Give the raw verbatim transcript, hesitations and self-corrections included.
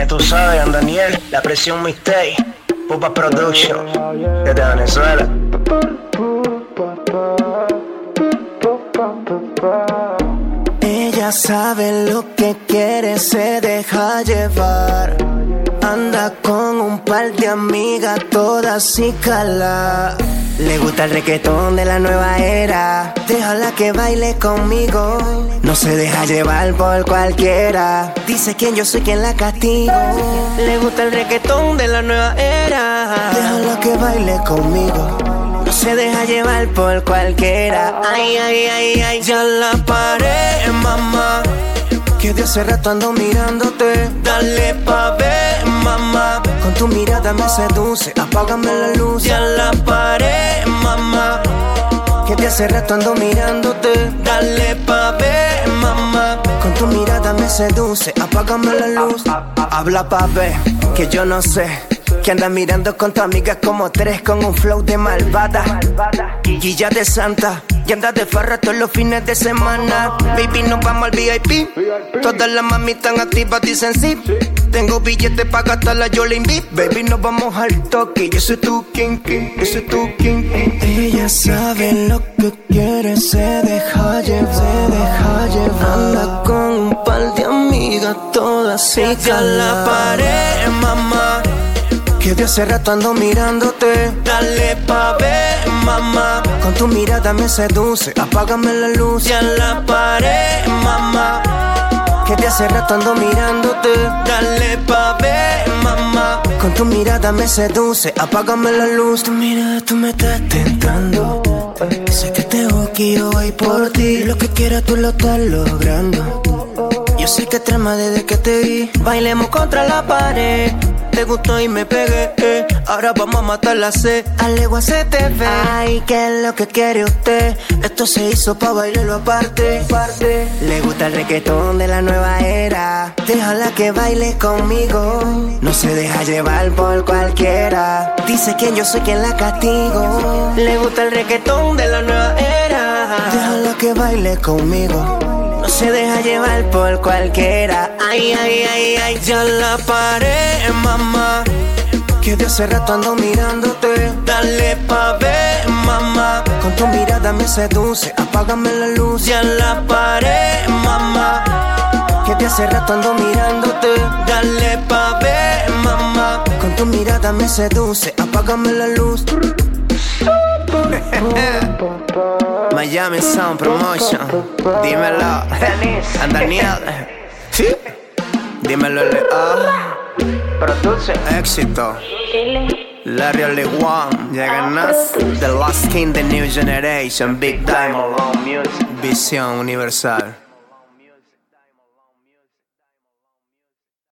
Ya tú sabes, Don Daniel, La Presión Mixtape, Pupa Production, desde Venezuela. Ella sabe lo que quiere, se deja llevar. Anda con un par de amigas, todas sin cala. Le gusta el reggaetón de la nueva era. Déjala que baile conmigo. No se deja llevar por cualquiera. Dice quién yo soy, quien la castigo. Le gusta el reggaetón de la nueva era. Déjala que baile conmigo. No se deja llevar por cualquiera. Ay, ay, ay, ay. Ya la paré, mamá. Que de hace rato ando mirándote. Dale pa' ver, mamá. Con tu mirada me seduce, apágame la luz. Ya la paré, mamá. Que de hace rato ando mirándote. Dale pa' ver, mamá. Con tu mirada me seduce, apágame la luz. Habla pa' ver, que yo no sé. Que andas mirando con tu amiga como tres, con un flow de malvada. Guilla de santa. Y andas de farra todos los fines de semana. Baby, nos vamos al V I P. Todas las mami tan activas dicen sí. Tengo billetes pa' gastarla, yo la invito. Baby, nos vamos al toque. Yo soy tu kinky, yo soy tu kinky. Ella sabe lo que quiere, se deja llevar, se deja llevar. Anda con un par de amigas, todas sin ya la paré, mamá. Que de hace rato ando mirándote. Dale pa' ver, mamá. Con tu mirada me seduce, apágame la luz. Ya la paré, mamá. Que de hace rato ando mirándote. Dale pa' ver, mamá. Con tu mirada me seduce, apágame la luz. Tu mirada, tú me estás tentando. Sé que te busco y yo voy por ti. Lo que quieras tú lo estás logrando. Yo sé que trama desde que te vi. Bailemos contra la pared. Te gustó y me pegué, eh. Ahora vamos a matar la sed. A legua se te ve. Ay, ¿qué es lo que quiere usted? Esto se hizo pa' bailarlo aparte, aparte. Le gusta el reggaetón de la nueva era. Déjala que baile conmigo. No se deja llevar por cualquiera. Dice quién yo soy, quien la castigo. Le gusta el reggaetón de la nueva era. Déjala que baile conmigo. No se deja llevar por cualquiera. Ay, ay, ay, ay. Ya la paré, mamá. Que de hace rato ando mirándote. Dale pa' ver, mamá. Con tu mirada me seduce, apágame la luz. Ya la paré, mamá. Que de hace rato ando mirándote. Dale pa' ver, mamá. Con tu mirada me seduce, apágame la luz. Miami Sound Promotion. Dímelo, Daniel. ¿Sí? Dímelo, Leo. Produce. Éxito. Larry Only One. Lleganas. The Last King, the New Generation. Big Time. Visión Universal.